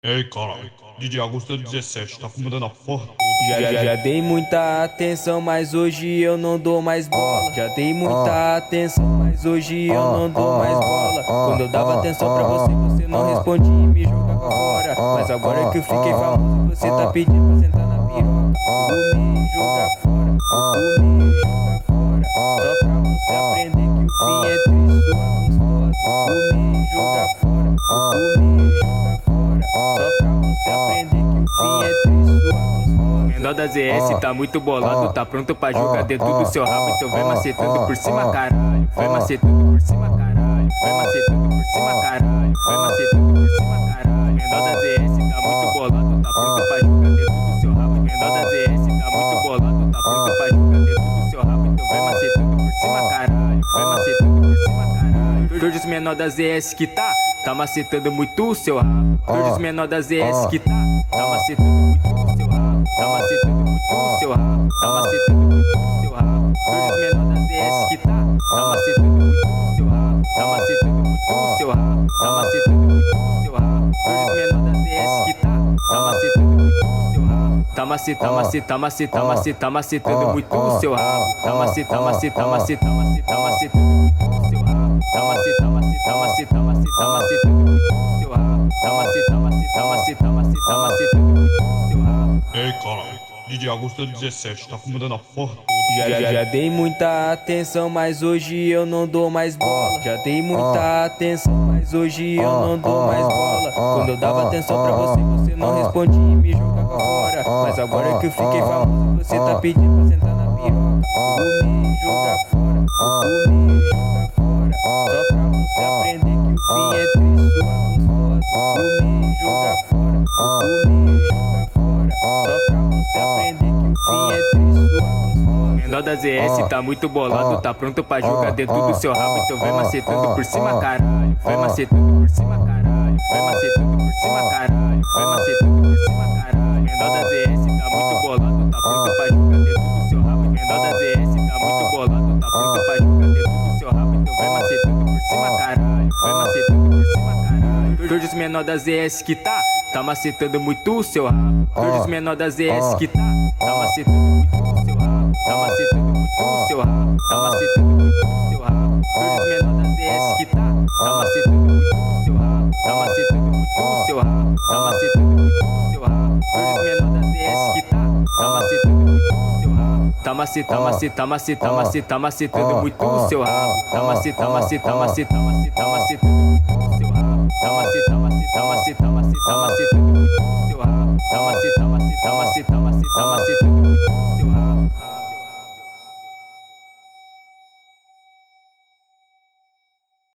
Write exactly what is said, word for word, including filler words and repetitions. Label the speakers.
Speaker 1: Ei, caralho, D J Augusto dezessete, tá comandando a porra toda.
Speaker 2: Já, já, já dei muita atenção, mas hoje eu não dou mais bola. Já dei muita atenção, mas hoje eu não dou mais bola. Quando eu dava atenção pra você, você não respondia e me jogava fora. Mas agora que eu fiquei famoso, você tá pedindo pra sentar na piroca. Vou me jogar fora, vou me jogar fora. Só pra você aprender que o fim é triste, sua gostosa. Vou me jogar fora, vou me jogar fora. Só pra você aprender que o fim é triste, sua gostosa.
Speaker 3: Menor da Z S tá muito bolado, tá pronto pra jogar dentro do seu rabo. Então vai macetando por cima, caralho. Vai macetando por cima, caralho. Vai macetando por cima, caralho. Vai macetando por cima, caralho. Menor da Z S tá muito bolado, tá pronto pra jogar dentro do seu rabo. Menor da Z S tá muito bolado, tá pronto pra jogar dentro do seu rabo. Então vai macetando por cima, caralho. Vai macetando por cima, caralho. Todos os menor da Z S que tá, tá macetando muito o seu rabo. Todos os menor da Z S que tá, tá macetando muito o seu rabo. Tá macetando muito o seu rabo. Tá macetando muito o seu rabo. Todos os menor da Z S que tá, tá macetando muito o seu rabo. Tá macetando muito o seu rabo. Tá macetando muito o seu rabo. Todos os menor da Z S que tá, tá macetando muito o seu rabo. Tá macetando, macetando, macetando, macetando, macetando muito o seu rabo. Tá macetando, macetando, macetando, macetando, macetando muito o seu rabo. Tá macetando, macetando, macetando, macetando, macetando muito o seu rabo. Tá macetando, macetando, macetando, macetando, macetando muito o seu rabo.
Speaker 1: Ei, caralho, D J Augusto dezessete, tá comandando a porra toda.
Speaker 2: Já, já, já dei muita atenção, mas hoje eu não dou mais bola. Já dei muita atenção, mas hoje eu não dou mais bola. Quando eu dava atenção pra você, você não respondia e me jogava fora. Mas agora que eu fiquei famoso, você tá pedindo pra sentar na piroca. Vou me jogar fora, vou me jogar fora. Só pra você aprender que o fim é triste, sua gostosa. Vou me jogar fora, vou me jogar fora. Só pra você aprender que o fim é triste, sua gostosa.
Speaker 3: Menor da Z S tá muito bolado, tá pronto pra jogar dentro do seu rabo. Então vai macetando por cima, caralho. Vai macetando por cima, caralho. Vai macetando por cima, caralho. Vai macetando por cima, caralho. Menor da Z S tá muito bolado, tá pronto pra jogar dentro do seu rabo. Menor da Z S tá muito bolado, tá pronto pra jogar dentro do seu rabo. Então vai macetando por cima, caralho. Vai macetando por cima, caralho. Todos os menor da Z S que tá, tá macetando muito o seu rabo. Todos os menor da Z S que tá, tá macetando muito o seu rabo. Tá macetando muito o seu rabo. Tá macetando muito o seu rabo. Todos os menor da Z S que tá, tá macetando muito o seu rabo. Tá macetando muito o seu rabo. Tá macetando muito o seu rabo. Todos os menor da Z S que tá, tá macetando muito o seu rabo. Tá macetando, macetando, macetando, macetando, macetando muito o seu rabo. Tá macetando, macetando, macetando, macetando, macetando muito o seu rabo. Tá macetando, macetando, macetando, macetando, macetando muito o seu rabo. Tá macetando